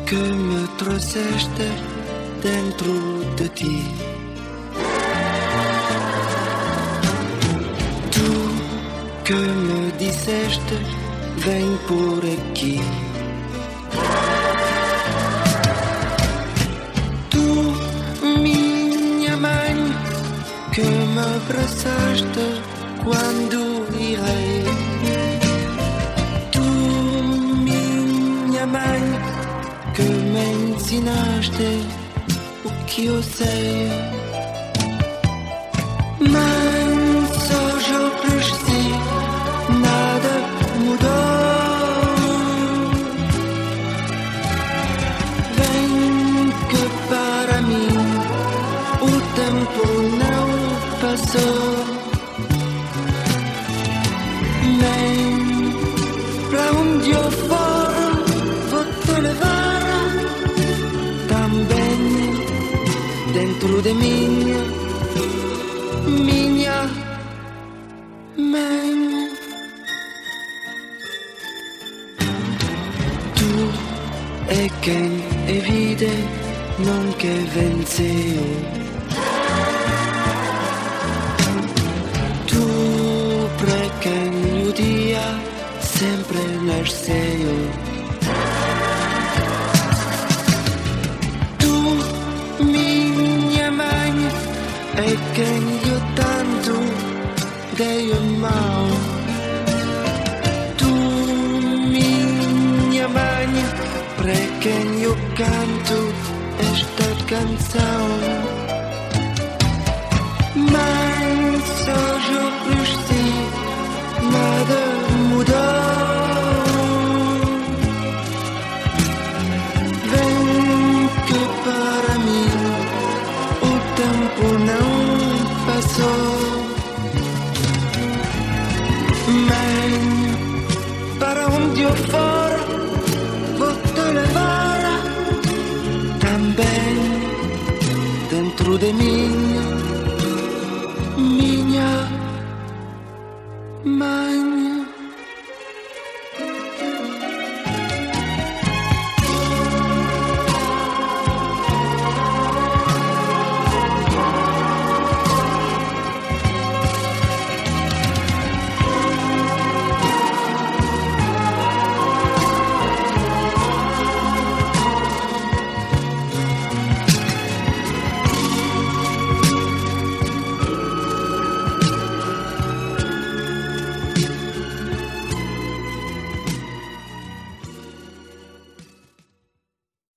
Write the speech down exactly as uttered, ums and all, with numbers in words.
que me trouxeste dentro de ti. Tu que me disseste, vem por aqui. Tu, minha mãe, que me abraçaste quando irei. Tu, minha mãe, que me ensinaste o que eu sei. Mãe, só eu cresci, nada mudou. Vem que para mim o tempo não passou. Nem pra onde eu for vou te levar também dentro de minha, minha mãe. Tu é quem a vida nunca venceu. Tu para quem o dia sempre nasceu. Tu, minha mãe, é quem eu tanto dei a mão. Tu, minha mãe, para quem eu canto esta canção. Mãe, só eu cresci, nada mudou. Vem que para mim o tempo não passou. Mãe, para onde eu for